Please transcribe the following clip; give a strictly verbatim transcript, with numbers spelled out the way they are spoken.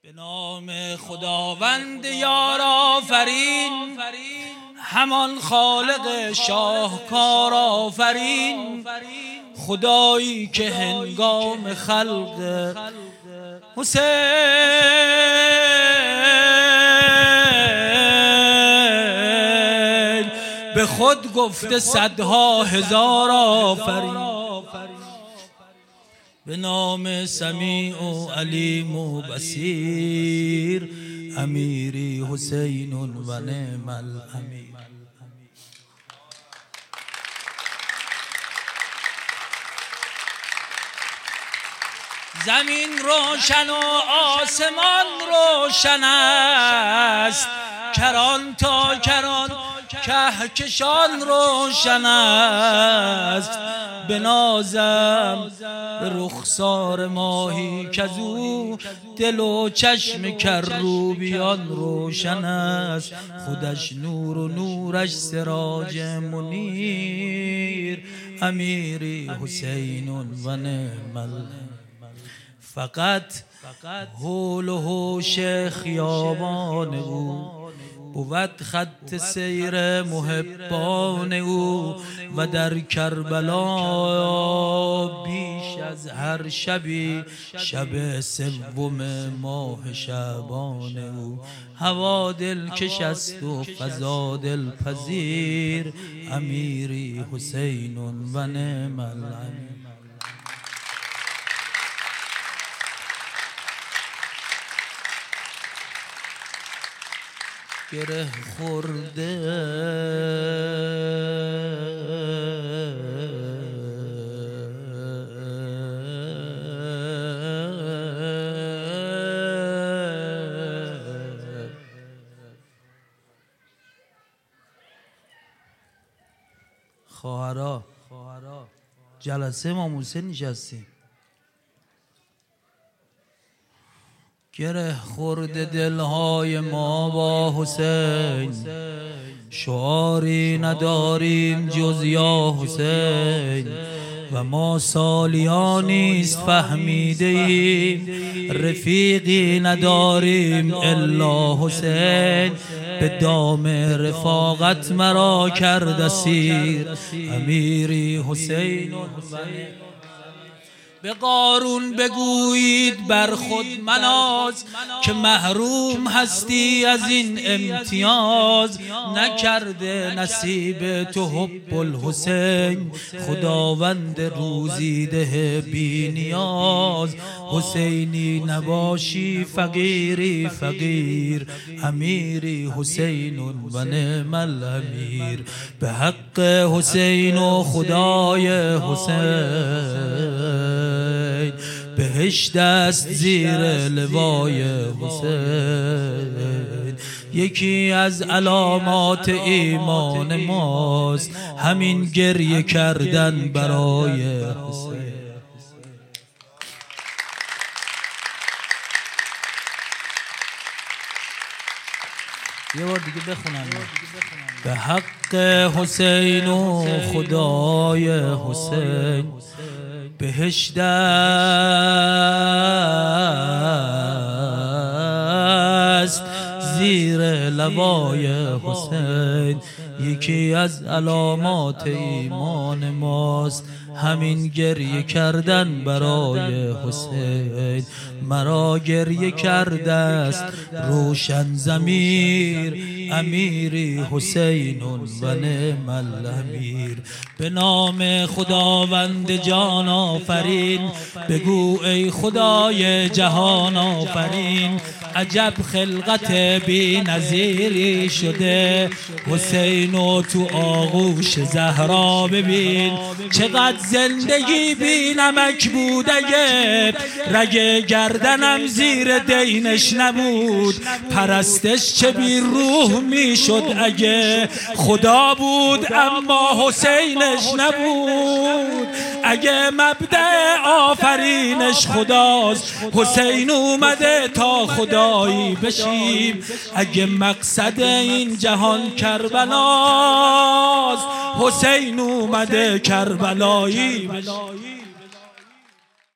به نام خداوند یار آفرین، همان خالق شاهکار آفرین، خدایی که هنگام خلق حسین به خود گفته صدها هزار آفرین. به نام سمیع و علیم و بصیر، امیری حسین و نعم الامیر. زمین روشن و آسمان روشن است، کران تا کران کهکشان روشن است. بنازم به رخسار ماهی کزو دل و چشم کروبیان روشن است. خودش نور و نورش سراج منیر، امیری حسین و نعم الامیر. فقط حول و حوش خیابان او بود خط سیر محبان او، و در کربلا بیش از هر شبی شب سوم ماه شعبان او. هوا دلکش است و فضا دلپذیر، امیری حسین و نعم الامیر. گره خورده خواهرا جلسه امام حسین نشستیم، گره خورده دلهای ما با حسین، شعاری نداریم جز یا حسین. و ما سالیانیست فهمیده ایم، رفیقی نداریم الا حسین. به دام رفاقت مرا کرد اسیر، امیری حسین. به قارون بگویید بر خود مناز، که محروم هستی از این امتیاز. نکرده نصیب تو حب الحسین، خداوند روزیده بی نیاز. حسینی نباشی فقیری فقیر، امیری حسین و نعم الامیر. به حق حسین و خدای حسین، بهشت است زیر لوای حسین. یکی از علامات ایمان ماست همین گریه کردن برای حسین. یه بار دیگه بخونم. به حق حسین و خدای حسین، بهشت است زیر لوای حسین. یکی از علامات ایمان ماست همین گریه کردن برای حسین. مرا گریه کرده است روشن ضمیر، امیری حسین و نعم الامیر. به نام خداوند جان آفرین، بگو ای خدای جهان آفرین. عجب خلقت بی نظیری شده، حسین و تو آغوش زهرا ببین. چقدر زندگی بی نمک بود اگه رگ گردنم زیر دینش نبود. پرستش چه بی روح می شد اگه خدا بود اما حسینش نبود. اگه مبدأ آفرینش خداست، حسین اومده تا خدایی بشیم. اگه مقصد این جهان کربلاست، حسین اومده کربلایی بشیم.